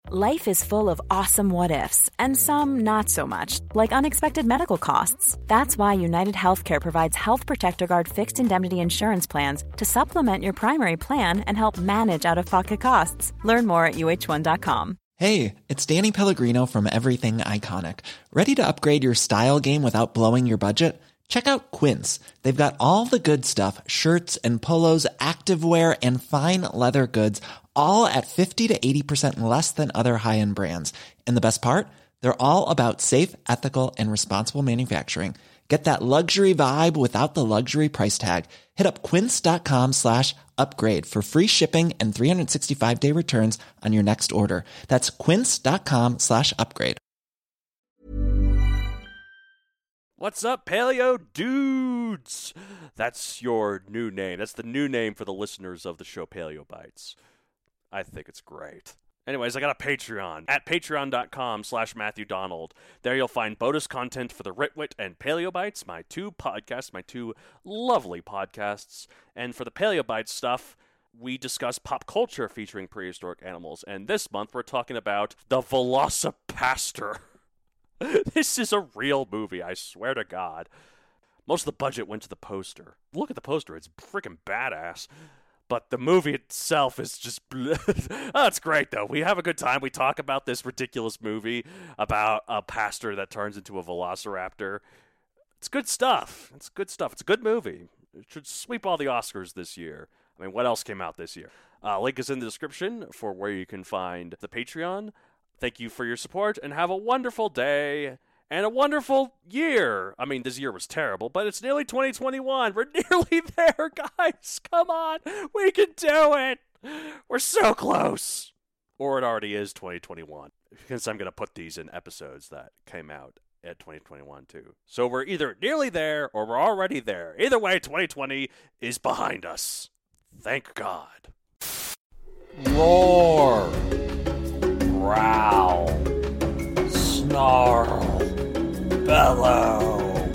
Life is full of awesome what-ifs, and some not so much, like unexpected medical costs. That's why United Healthcare provides Health Protector Guard fixed indemnity insurance plans to supplement your primary plan and help manage out-of-pocket costs. Learn more at uh1.com. Hey, it's Danny Pellegrino from Everything Iconic. Ready to upgrade your style game without blowing your budget? Check out Quince. They've got all the good stuff, shirts and polos, activewear, and fine leather goods, all at 50 to 80% less than other high-end brands. And the best part? They're all about safe, ethical, and responsible manufacturing. Get that luxury vibe without the luxury price tag. Hit up quince.com/upgrade for free shipping and 365-day returns on your next order. That's quince.com/upgrade. What's up, Paleo Dudes? That's your new name. That's the new name for the listeners of the show Paleo Bites. I think it's great. Anyways, I got a Patreon at patreon.com/Matthew Donald. There you'll find bonus content for the Ritwit and Paleo Bites, my two podcasts, my two lovely podcasts. And for the Paleo Bites stuff, we discuss pop culture featuring prehistoric animals. And this month we're talking about the Velocipastor. This is a real movie, I swear to God. Most of the budget went to the poster. Look at the poster, it's freaking badass. But the movie itself is just... Oh, it's great, though. We have a good time. We talk about this ridiculous movie about a pastor that turns into a velociraptor. It's good stuff. It's good stuff. It's a good movie. It should sweep all the Oscars this year. I mean, what else came out this year? Link is in the description for where you can find the Patreon. Thank you for your support, and have a wonderful day and a wonderful year. I mean, this year was terrible, but it's nearly 2021. We're nearly there, guys. Come on. We can do it. We're so close. Or it already is 2021, because I'm going to put these in episodes that came out at 2021, too. So we're either nearly there or we're already there. Either way, 2020 is behind us. Thank God. Roar. Growl, snarl, bellow.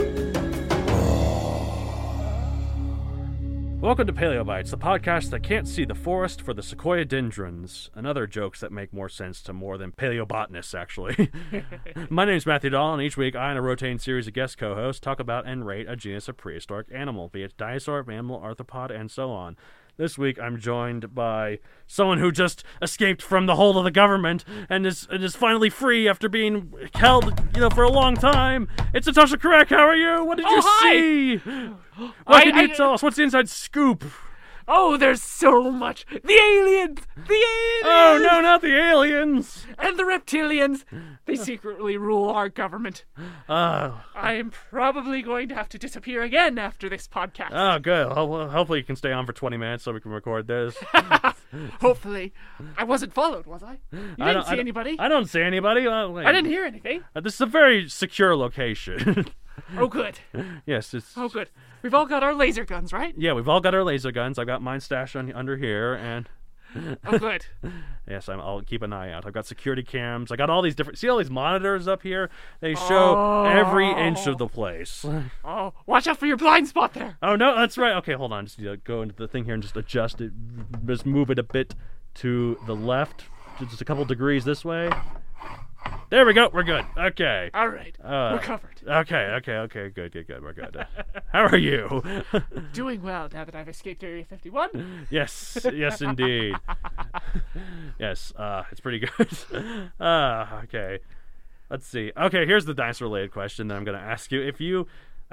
Welcome to Paleo Bites, the podcast that can't see the forest for the sequoia dendrons, and other jokes that make more sense to more than paleobotanists, actually. My name is Matthew Dahl, and each week I and a rotating series of guest co-hosts talk about and rate a genus of prehistoric animal, be it dinosaur, mammal, arthropod, and so on. This week, I'm joined by someone who just escaped from the hold of the government and is finally free after being held, for a long time. It's Natasha Crack. How are you? What did you see? What can you tell us? What's the inside scoop? Oh, there's so much. The aliens! The aliens! Oh, no, not the aliens! And the reptilians. They secretly rule our government. I am probably going to have to disappear again after this podcast. Oh, good. Well, hopefully you can stay on for 20 minutes so we can record this. Hopefully. I wasn't followed, was I? You didn't see anybody? I don't see anybody. I didn't hear anything. This is a very secure location. Oh, good. Yes, it's... Oh, good. We've all got our laser guns, right? Yeah, we've all got our laser guns. I've got mine stashed under here, and... Oh, good. Yes, I'll keep an eye out. I've got security cams. I got all these different... See all these monitors up here? They show every inch of the place. Oh, watch out for your blind spot there. Oh, no, that's right. Okay, hold on. Just go into the thing here and just adjust it. Just move it a bit to the left. Just a couple degrees this way. There we go. We're good. Okay. All right. We're covered. Okay. Good. We're good. How are you? Doing well now that I've escaped Area 51. Yes, indeed. Yes, it's pretty good. Okay. Let's see. Okay, here's the dinosaur-related question that I'm going to ask you. If you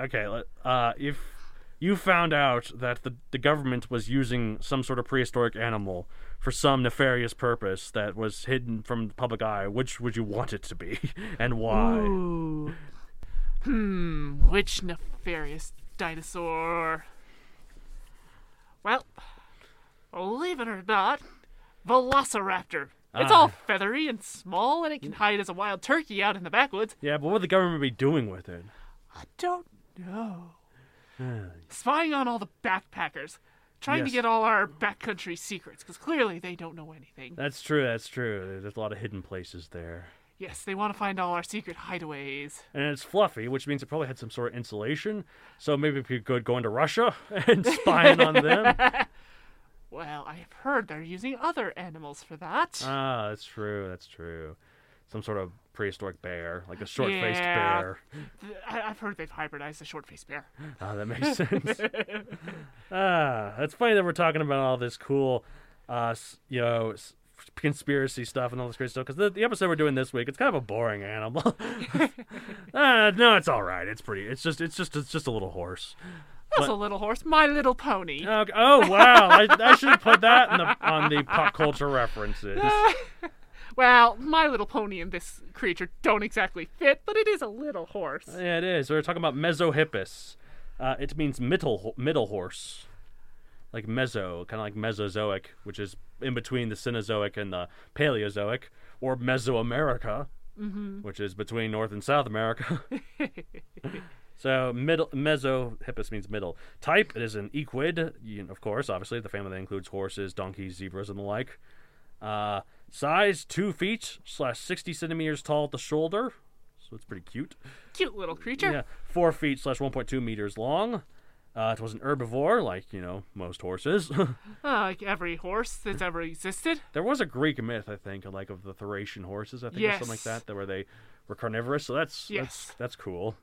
found out that the government was using some sort of prehistoric animal for some nefarious purpose that was hidden from the public eye, which would you want it to be, and why? Ooh. Which nefarious dinosaur? Well, believe it or not, Velociraptor. It's all feathery and small, and it can hide as a wild turkey out in the backwoods. Yeah, but what would the government be doing with it? I don't know. Spying on all the backpackers. Trying to get all our backcountry secrets, because clearly they don't know anything. That's true. There's a lot of hidden places there. Yes, they want to find all our secret hideaways. And it's fluffy, which means it probably had some sort of insulation. So maybe we could go into Russia and spy in on them. Well, I've heard they're using other animals for that. Ah, that's true. That's true. Some sort of prehistoric bear, like a short-faced Yeah. bear. I've heard they've hybridized a short-faced bear. Ah, that makes sense. It's funny that we're talking about all this cool, conspiracy stuff and all this great stuff, because the episode we're doing this week, it's kind of a boring animal. No, it's all right. It's pretty. It's just a little horse. That's a little horse, My Little Pony. Okay. Oh wow! I should have put that on the pop culture references. Well, My Little Pony and this creature don't exactly fit, but it is a little horse. Yeah, it is. We're talking about Mesohippus. It means middle horse, like meso, kind of like Mesozoic, which is in between the Cenozoic and the Paleozoic, or Mesoamerica, which is between North and South America. So Mesohippus means middle. Type, it is an equid, of course, obviously, the family that includes horses, donkeys, zebras, and the like. Size, 2 feet / 60 centimeters tall at the shoulder, so it's pretty cute. Cute little creature. Yeah, 4 feet / 1.2 meters long. It was an herbivore, like, most horses. Like every horse that's ever existed. There was a Greek myth, I think, of the Thracian horses, I think, or something like that where they were carnivorous, so that's cool.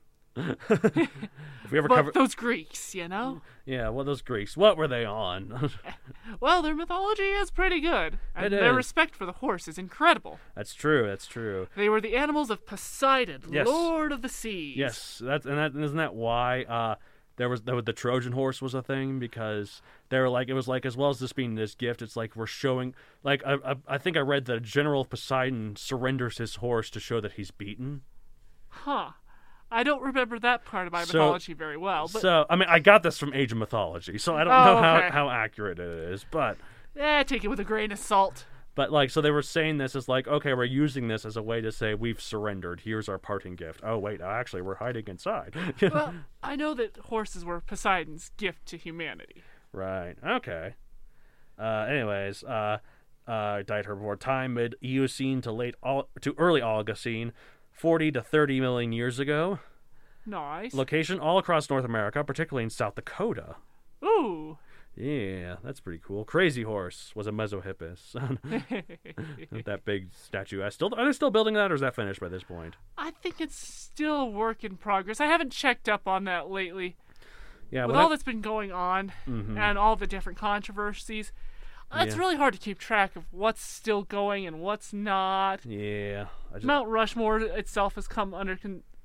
If we ever But those Greeks, Yeah, well, those Greeks, what were they on? Well, their mythology is pretty good. And their respect for the horse is incredible. That's true. They were the animals of Poseidon, Yes. Lord of the Seas. Yes, isn't that why the Trojan horse was a thing, because they were like, it was like, as well as this being this gift, it's like we're showing, like, I think I read that General Poseidon surrenders his horse to show that he's beaten. Huh. I don't remember that part of my mythology very well. But So, I mean, I got this from Age of Mythology, so I don't know how accurate it is, but... take it with a grain of salt. But, like, so they were saying this as like, okay, we're using this as a way to say we've surrendered. Here's our parting gift. Oh, wait, actually, we're hiding inside. Well, I know that horses were Poseidon's gift to humanity. Right. Okay. Anyways, died herbivore. Time mid-Eocene to early Oligocene, 40 to 30 million years ago. Nice. Location all across North America, particularly in South Dakota. Ooh. Yeah, that's pretty cool. Crazy Horse was a Mesohippus. That big statue. Are they still building that, or is that finished by this point? I think it's still a work in progress. I haven't checked up on that lately. Yeah, with all that's been going on and all the different controversies, it's really hard to keep track of what's still going and what's not. Yeah. Mount Rushmore itself has come under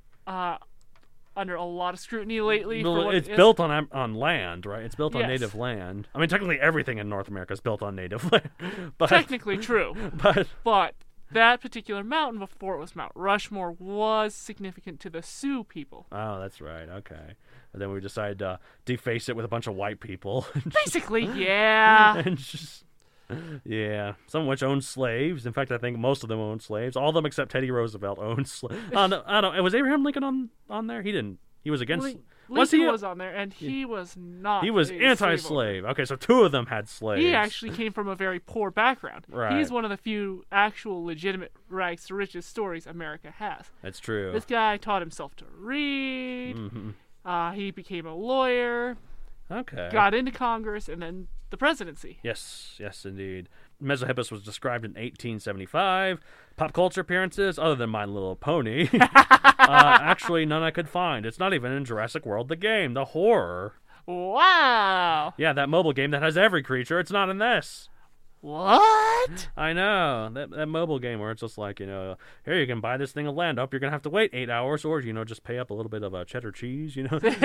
a lot of scrutiny lately. Well, it's built on land, right? It's built on native land. I mean, technically everything in North America is built on native land. But, technically true. But that particular mountain, before it was Mount Rushmore, was significant to the Sioux people. Oh, that's right. Okay. And then we decided to deface it with a bunch of white people. Basically, yeah. And just... Yeah, some of which owned slaves. In fact, I think most of them owned slaves. All of them except Teddy Roosevelt owned slaves. I don't. Was Abraham Lincoln on there? He didn't. He was against. Lincoln was on there, and he was not. He was anti-slave. Okay, so 2 of them had slaves. He actually came from a very poor background. Right. He's one of the few actual legitimate rags to riches stories America has. That's true. This guy taught himself to read. He became a lawyer. Okay. Got into Congress and then the presidency. Yes, indeed. Mesohippus was described in 1875. Pop culture appearances, other than My Little Pony, actually none I could find. It's not even in Jurassic World, the game, the horror. Wow. Yeah, that mobile game that has every creature. It's not in this. What? I know. That mobile game where it's just like, here, you can buy this thing of land. You're going to have to wait 8 hours, or, just pay up a little bit of cheddar cheese, you just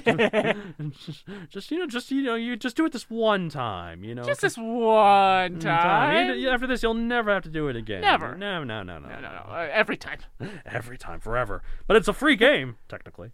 do it this one time, Just this one time. After this, you'll never have to do it again. Never. No. Every time. Every time, forever. But it's a free game, technically.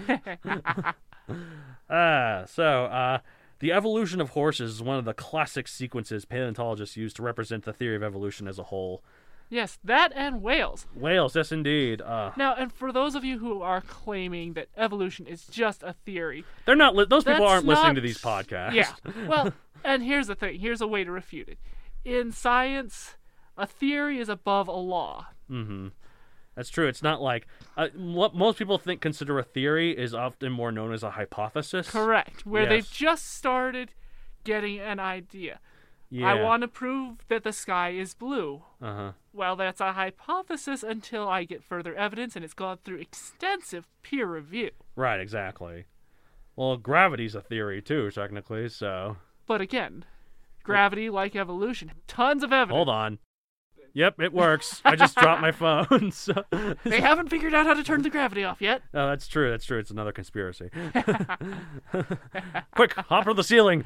The evolution of horses is one of the classic sequences paleontologists use to represent the theory of evolution as a whole. Yes, that and whales. Whales, yes, indeed. Now, and for those of you who are claiming that evolution is just a theory, they're not. Those people aren't listening to these podcasts. Yeah. Well, and here's the thing. Here's a way to refute it. In science, a theory is above a law. Mm-hmm. That's true. It's not like what most people consider a theory is often more known as a hypothesis. Correct. Where they've just started getting an idea. Yeah. I want to prove that the sky is blue. Uh-huh. Well, that's a hypothesis until I get further evidence, and it's gone through extensive peer review. Right, exactly. Well, gravity's a theory, too, technically, so... But again, gravity, like evolution, tons of evidence. Hold on. Yep, it works. I just dropped my phone. So. They haven't figured out how to turn the gravity off yet. Oh, that's true. That's true. It's another conspiracy. Quick, hop from the ceiling.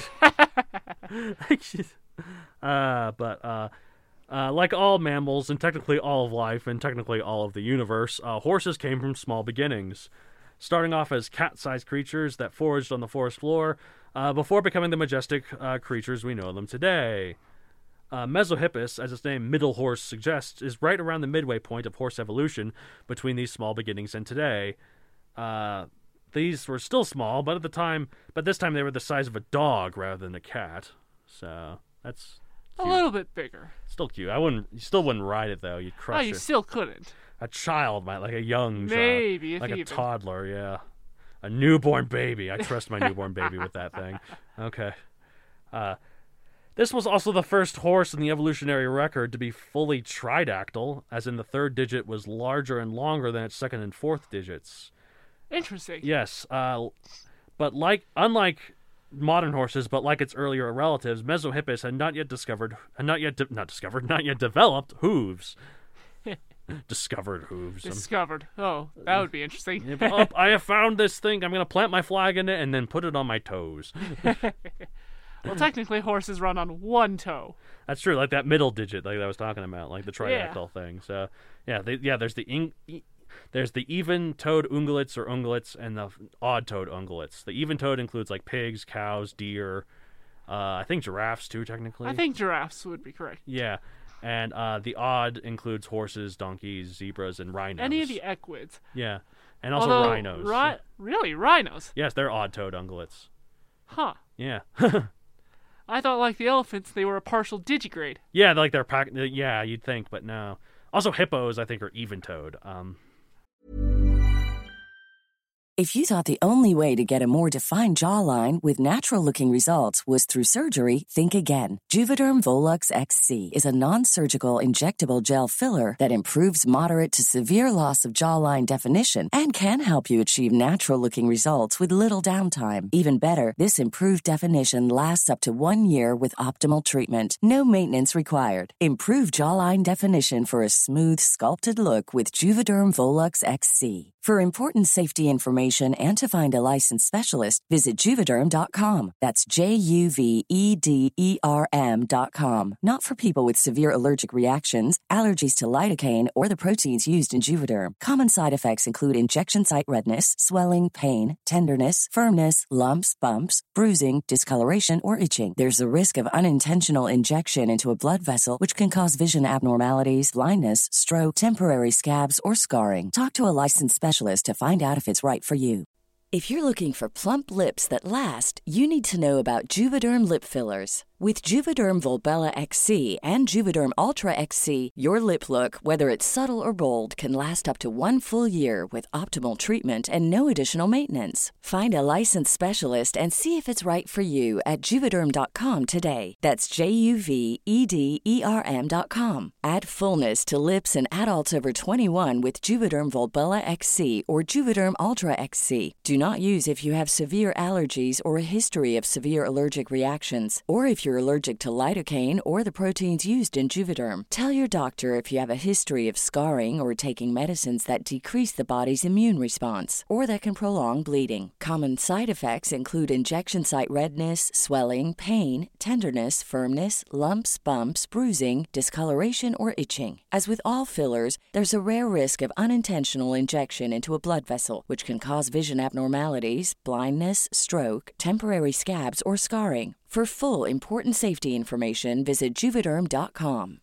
Like all mammals and technically all of life and technically all of the universe, horses came from small beginnings, starting off as cat-sized creatures that foraged on the forest floor before becoming the majestic creatures we know them today. Mesohippus, as its name Middle Horse suggests, is right around the midway point of horse evolution between these small beginnings and today. These were still small, but this time they were the size of a dog rather than a cat. So that's cute. A little bit bigger. Still cute. You still wouldn't ride it though. You'd crush You it. still couldn't. A child might, like a young Maybe, child, if like a even. toddler. Yeah, a newborn baby. I trust my newborn baby with that thing. Okay. This was also the first horse in the evolutionary record to be fully tridactyl, as in the third digit was larger and longer than its second and fourth digits. Interesting. Yes, but unlike modern horses, but like its earlier relatives, Mesohippus had not yet developed hooves. Discovered hooves. Discovered. Oh, that would be interesting. I have found this thing. I'm going to plant my flag in it and then put it on my toes. Well, technically, horses run on one toe. That's true, like that middle digit, like I was talking about, like the tridactyl thing. So, there's the even-toed ungulates or ungulates and the odd-toed ungulates. The even-toed includes like pigs, cows, deer, I think giraffes too, technically. I think giraffes would be correct. Yeah, and the odd includes horses, donkeys, zebras, and rhinos. Any of the equids. Yeah, and also Although, rhinos. Really, rhinos? Yes, they're odd-toed ungulates. Huh. Yeah. I thought, like the elephants, they were a partial digigrade. Yeah, like they're yeah, you'd think, but no. Also, hippos, I think, are even-toed. If you thought the only way to get a more defined jawline with natural-looking results was through surgery, think again. Juvederm Volux XC is a non-surgical injectable gel filler that improves moderate to severe loss of jawline definition and can help you achieve natural-looking results with little downtime. Even better, this improved definition lasts up to 1 year with optimal treatment. No maintenance required. Improve jawline definition for a smooth, sculpted look with Juvederm Volux XC. For important safety information and to find a licensed specialist, visit Juvederm.com. That's JUVEDERM.com. Not for people with severe allergic reactions, allergies to lidocaine, or the proteins used in Juvederm. Common side effects include injection site redness, swelling, pain, tenderness, firmness, lumps, bumps, bruising, discoloration, or itching. There's a risk of unintentional injection into a blood vessel, which can cause vision abnormalities, blindness, stroke, temporary scabs, or scarring. Talk to a licensed specialist to find out if it's right for you. If you're looking for plump lips that last, you need to know about Juvederm lip fillers. With Juvederm Volbella XC and Juvederm Ultra XC, your lip look, whether it's subtle or bold, can last up to 1 full year with optimal treatment and no additional maintenance. Find a licensed specialist and see if it's right for you at Juvederm.com today. That's JUVEDERM.com. Add fullness to lips in adults over 21 with Juvederm Volbella XC or Juvederm Ultra XC. Do not use if you have severe allergies or a history of severe allergic reactions, or if you're allergic to lidocaine or the proteins used in Juvederm. Tell your doctor if you have a history of scarring or taking medicines that decrease the body's immune response or that can prolong bleeding. Common side effects include injection site redness, swelling, pain, tenderness, firmness, lumps, bumps, bruising, discoloration, or itching. As with all fillers, there's a rare risk of unintentional injection into a blood vessel, which can cause vision abnormalities, blindness, stroke, temporary scabs, or scarring. For full important safety information, visit Juvederm.com.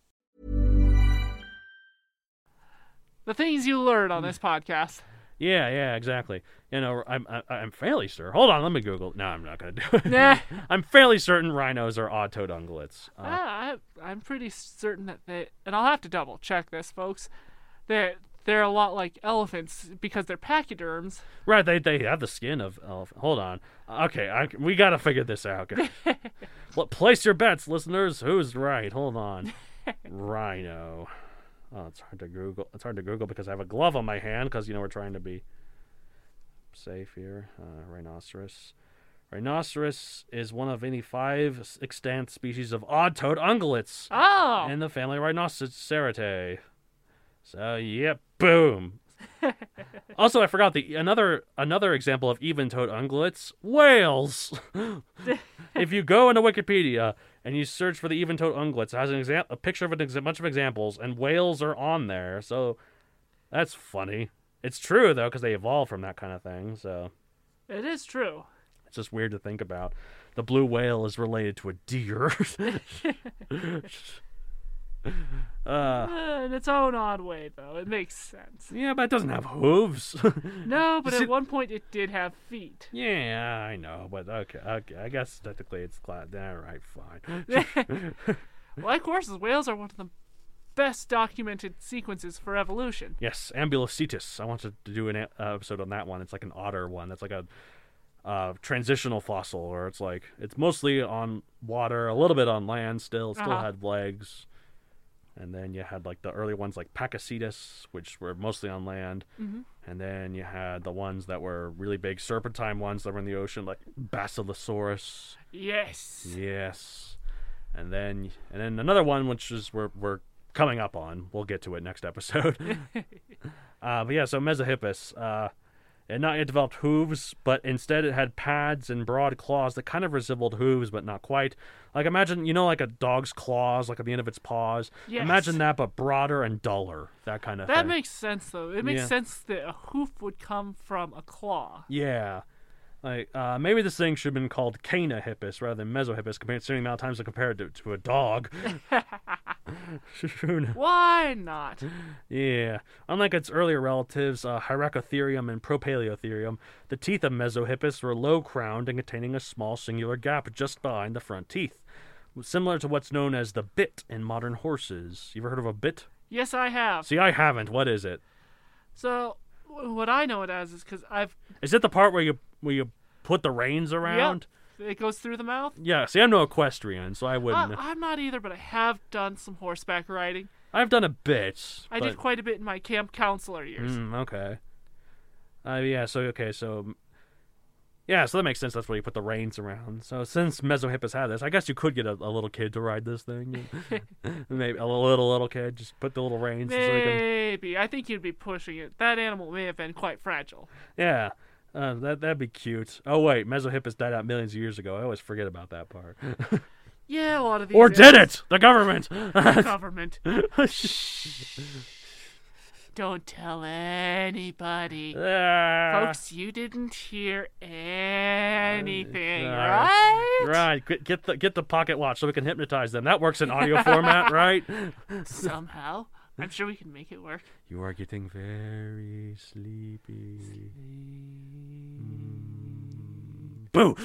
The things you learn on this podcast. Yeah, exactly. You know, I'm fairly sure. Hold on, let me Google. No, I'm not going to do it. Nah. I'm fairly certain rhinos are odd-toed ungulates. I'm pretty certain that and I'll have to double check this, folks, that they're a lot like elephants because they're pachyderms. Right, they have the skin of elephant. Hold on. Okay, we got to figure this out. Place your bets, listeners. Who's right? Hold on. Rhino. Oh, it's hard to Google. It's hard to Google because I have a glove on my hand because, we're trying to be safe here. Rhinoceros. Rhinoceros is one of any 5 extant species of odd-toed ungulates in the family Rhinoceridae. So, yep, boom. Also, I forgot another example of even-toed ungulates, whales. If you go into Wikipedia and you search for the even-toed ungulates, it has a picture of a bunch of examples, and whales are on there. So that's funny. It's true though, because they evolved from that kind of thing. So it is true. It's just weird to think about. The blue whale is related to a deer. In its own odd way, though. It makes sense. Yeah, but it doesn't have hooves. No, but at one point it did have feet. Yeah, I know, but okay. I guess technically it's glad. All right, fine. Well, of course, whales are one of the best documented sequences for evolution. Yes, Ambulocetus. I wanted to do an episode on that one. It's like an otter one. That's like a transitional fossil, or it's mostly on water, a little bit on land still. It still had legs. And then you had the early ones like Pakicetus, which were mostly on land. Mm-hmm. And then you had the ones that were really big serpentine ones that were in the ocean, like Basilosaurus. Yes. Yes. And then another one, which is we're coming up on. We'll get to it next episode. But yeah, so Mesohippus. It had not yet developed hooves, but instead it had pads and broad claws that kind of resembled hooves, but not quite. Like, imagine, like a dog's claws, like at the end of its paws. Yes. Imagine that, but broader and duller. That kind of thing. That makes sense, though. It makes sense that a hoof would come from a claw. Yeah. Like, maybe this thing should have been called Canohippus rather than Mesohippus, considering the amount of times I compared it to a dog. Why not? Yeah. Unlike its earlier relatives, Hyracotherium and Propaleotherium, the teeth of Mesohippus were low-crowned and containing a small singular gap just behind the front teeth, similar to what's known as the bit in modern horses. You ever heard of a bit? Yes, I have. See, I haven't. What is it? So, what I know it as is because Is it the part where you put the reins around? Yep. It goes through the mouth? Yeah, see, I'm no equestrian, so I wouldn't. I'm not either, but I have done some horseback riding. I've done a bit. I did quite a bit in my camp counselor years. Okay. So that makes sense. That's where you put the reins around. So since Mesohippus had this, I guess you could get a little kid to ride this thing. Maybe a little kid, just put the little reins. Maybe. I think you'd be pushing it. That animal may have been quite fragile. Yeah. That'd be cute. Oh, wait. Mesohippus died out millions of years ago. I always forget about that part. Yeah, a lot of these. Or did it? The government. The government. Shh. Don't tell anybody. Folks, you didn't hear anything, right? Right. Get the pocket watch so we can hypnotize them. That works in audio format, right? Somehow. I'm sure we can make it work. You are getting very sleepy. Boo!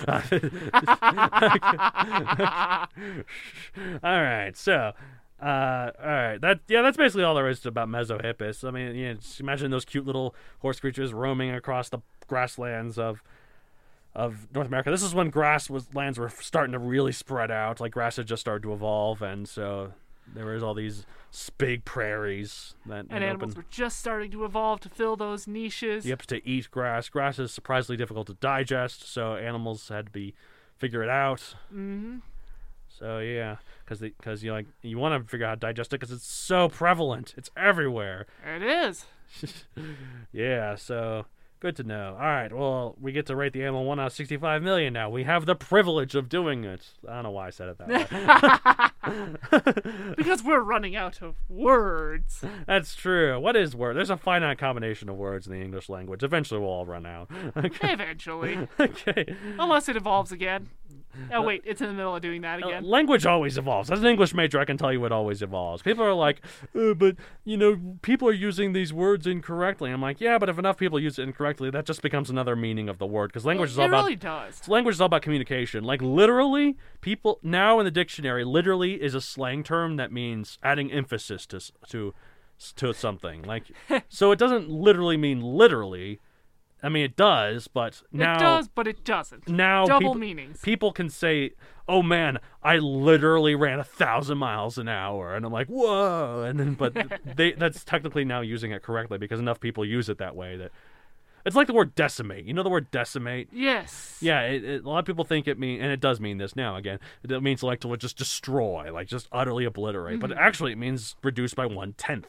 All right, so, all right, that's basically all there is about Mesohippus. I mean, just imagine those cute little horse creatures roaming across the grasslands of North America. This is when lands were starting to really spread out. Like, grass had just started to evolve, and so there was all these big prairies and animals were just starting to evolve to fill those niches. Yep, to eat grass. Grass is surprisingly difficult to digest, so animals had to figure it out. Mm-hmm. So yeah, because you want to figure out how to digest it because it's so prevalent. It's everywhere. It is. Yeah. So. Good to know. All right, well, we get to rate the animal 1 out of 65 million now. We have the privilege of doing it. I don't know why I said it that way. Because we're running out of words. That's true. What is word? There's a finite combination of words in the English language. Eventually we'll all run out. Okay. Eventually. Okay. Unless it evolves again. Oh, wait, it's in the middle of doing that again. Language always evolves. As an English major, I can tell you it always evolves. People are like, but, people are using these words incorrectly. I'm like, yeah, but if enough people use it incorrectly, that just becomes another meaning of the word. Because language is all about... It really does. Language is all about communication. Like, literally, people... Now in the dictionary, literally is a slang term that means adding emphasis to to something. Like, so it doesn't literally mean literally. I mean, it does, but now... It does, but it doesn't. Now Double meanings. People can say, oh man, I literally ran 1,000 miles an hour. And I'm like, whoa. And then, but that's technically now using it correctly because enough people use it that way that... It's like the word decimate. You know the word decimate? Yes. Yeah, a lot of people think it means, and it does mean this now again, it means like to just destroy, like just utterly obliterate. But actually it means reduce by 1/10.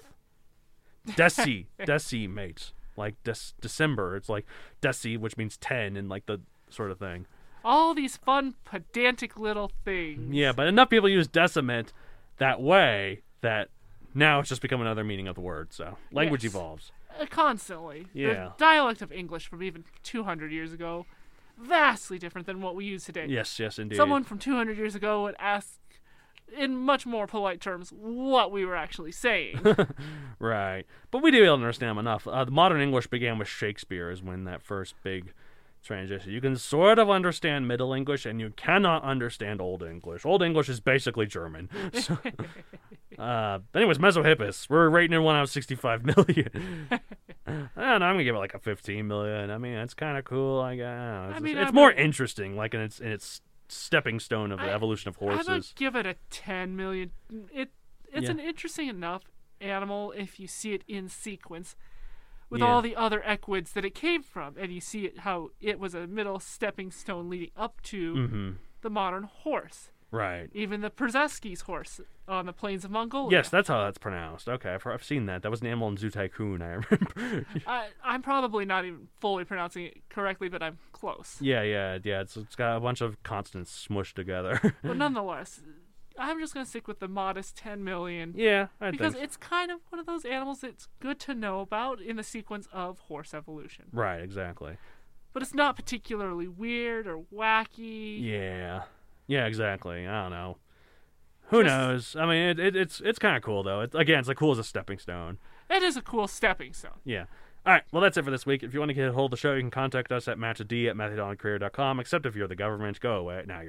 Decimate. Like December, it's like deci, which means 10, and like the sort of thing. All these fun, pedantic little things. Yeah, but enough people use decimate that way that now it's just become another meaning of the word. So language evolves. Constantly. Yeah. The dialect of English from even 200 years ago, vastly different than what we use today. Yes, indeed. Someone from 200 years ago would ask, in much more polite terms, what we were actually saying. Right. But we do understand them enough. The modern English began with Shakespeare is when that first big transition. You can sort of understand Middle English, and you cannot understand Old English. Old English is basically German. So, anyways, Mesohippus. We're rating it 1 out of 65 million. And I'm going to give it like a 15 million. I mean, it's kind of cool. I guess. It's more interesting, like in its stepping stone of the evolution of horses. I would give it a 10 million. It's an interesting enough animal if you see it in sequence with all the other equids that it came from, and you see it how it was a middle stepping stone leading up to the modern horse. Right. Even the Przewski's horse on the plains of Mongolia. Yes, that's how that's pronounced. Okay, I've seen that. That was an animal in Zoo Tycoon, I remember. I'm probably not even fully pronouncing it correctly, but I'm close. Yeah. It's got a bunch of consonants smushed together. But nonetheless, I'm just going to stick with the modest 10 million. Yeah, because it's kind of one of those animals that's good to know about in the sequence of horse evolution. Right, exactly. But it's not particularly weird or wacky. Yeah, exactly. I don't know. Who knows? I mean, it's kind of cool, though. It's like cool as a stepping stone. It is a cool stepping stone. Yeah. All right, well, that's it for this week. If you want to get a hold of the show, you can contact us at matchad@matthewdoncareer.com, except if you're the government. Go away. Now you're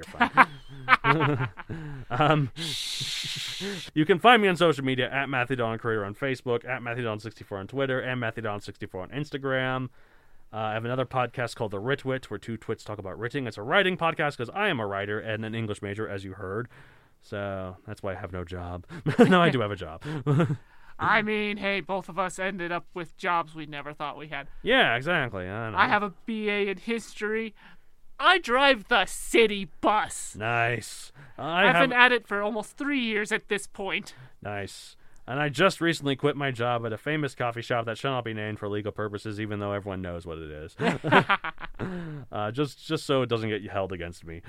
fine. You can find me on social media at MatthewDonCareer on Facebook, at MatthewDon64 on Twitter, and MatthewDon64 on Instagram. I have another podcast called The Writwit, where two twits talk about writing. It's a writing podcast because I am a writer and an English major, as you heard. So that's why I have no job. No, I do have a job. I mean, hey, both of us ended up with jobs we never thought we had. Yeah, exactly. I know. I have a BA in history. I drive the city bus. Nice. I've been at it for almost 3 years at this point. Nice. And I just recently quit my job at a famous coffee shop that shall not be named for legal purposes, even though everyone knows what it is. Just so it doesn't get held against me.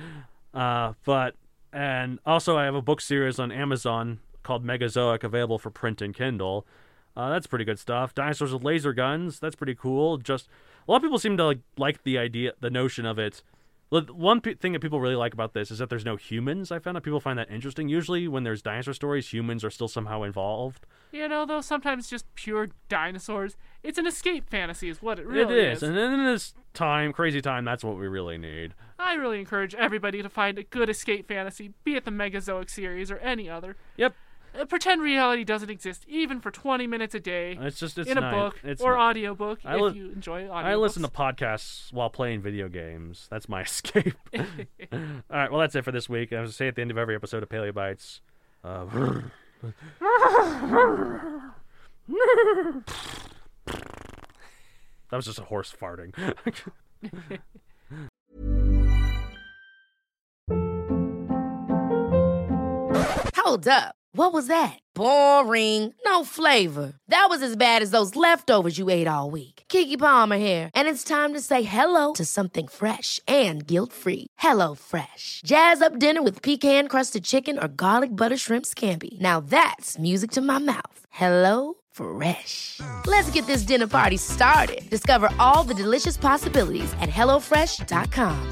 And also I have a book series on Amazon called Megazoic, available for print and Kindle. That's pretty good stuff. Dinosaurs with laser guns. That's pretty cool. Just a lot of people seem to like the notion of it. One thing that people really like about this is that there's no humans. I found that people find that interesting. Usually when there's dinosaur stories, humans are still somehow involved. You know, though, sometimes just pure dinosaurs. It's an escape fantasy is what it really is. And in this crazy time, that's what we really need. I really encourage everybody to find a good escape fantasy, be it the Megazoic series or any other. Yep. Pretend reality doesn't exist, even for 20 minutes a day. It's in a book or audiobook if you enjoy audiobooks. I listen to podcasts while playing video games. That's my escape. All right, well, that's it for this week. I say at the end of every episode of Paleo Bites. That was just a horse farting. Hold up. What was that? Boring. No flavor. That was as bad as those leftovers you ate all week. Keke Palmer here, and it's time to say hello to something fresh and guilt-free. Hello Fresh. Jazz up dinner with pecan-crusted chicken or garlic butter shrimp scampi. Now that's music to my mouth. Hello Fresh. Let's get this dinner party started. Discover all the delicious possibilities at HelloFresh.com.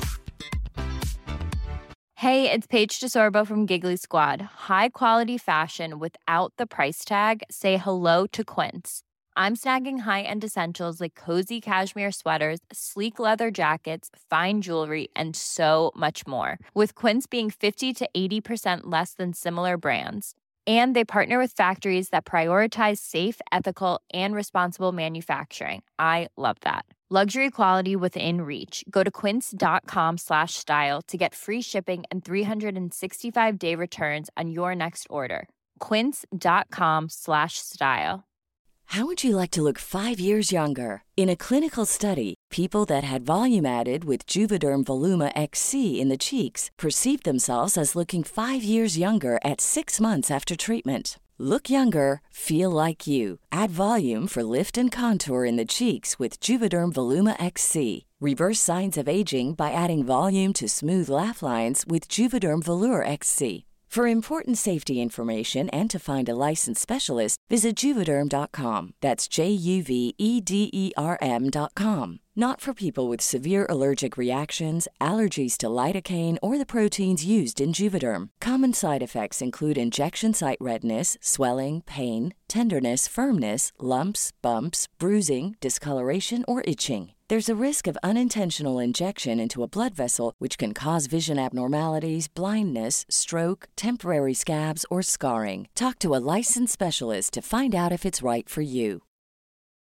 Hey, it's Paige DeSorbo from Giggly Squad. High quality fashion without the price tag. Say hello to Quince. I'm snagging high-end essentials like cozy cashmere sweaters, sleek leather jackets, fine jewelry, and so much more. With Quince being 50 to 80% less than similar brands. And they partner with factories that prioritize safe, ethical, and responsible manufacturing. I love that. Luxury quality within reach. Go to quince.com/style to get free shipping and 365-day returns on your next order. Quince.com/style. How would you like to look 5 years younger? In a clinical study, people that had volume added with Juvederm Voluma XC in the cheeks perceived themselves as looking 5 years younger at 6 months after treatment. Look younger, feel like you. Add volume for lift and contour in the cheeks with Juvederm Voluma XC. Reverse signs of aging by adding volume to smooth laugh lines with Juvederm Volure XC. For important safety information and to find a licensed specialist, visit Juvederm.com. That's JUVEDERM.com. Not for people with severe allergic reactions, allergies to lidocaine, or the proteins used in Juvederm. Common side effects include injection site redness, swelling, pain, tenderness, firmness, lumps, bumps, bruising, discoloration, or itching. There's a risk of unintentional injection into a blood vessel, which can cause vision abnormalities, blindness, stroke, temporary scabs, or scarring. Talk to a licensed specialist to find out if it's right for you.